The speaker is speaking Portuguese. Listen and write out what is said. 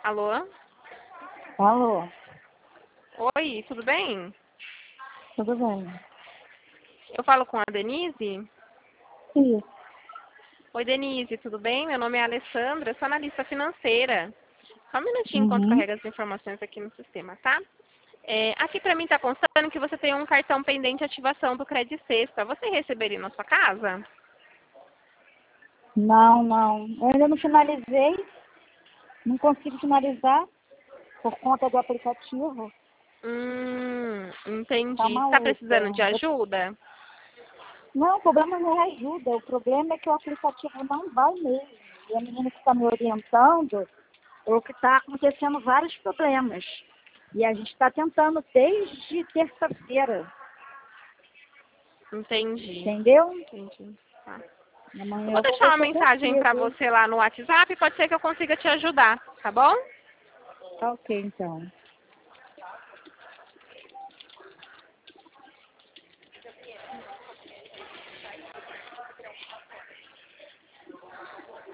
Alô? Alô, Oi, tudo bem? tudo bem? Eu falo com a Denise? Isso. Oi, Denise, tudo bem? Meu nome é Alessandra, eu sou analista financeira. Só um minutinho enquanto Uhum. carrega as informações aqui no sistema, tá? Aqui pra mim tá constando que você tem um cartão pendente de ativação do Credit Sexta. Você receberia na sua casa? Não. Eu ainda não finalizei, não consigo finalizar por conta do aplicativo. Tá Entendi. Você tá uma precisando de luta. ajuda? Não, o problema não é ajuda, o problema é que o aplicativo não vai mesmo. E a menina que está me orientando, ou que está acontecendo vários problemas. E a gente está tentando desde terça-feira, Entendi. entendeu? Entendi. Tá. Eu Amanhã vou eu vou deixar ver uma se eu mensagem pra consigo. você lá no WhatsApp, pode ser que eu consiga te ajudar, tá bom? Tá ok, então.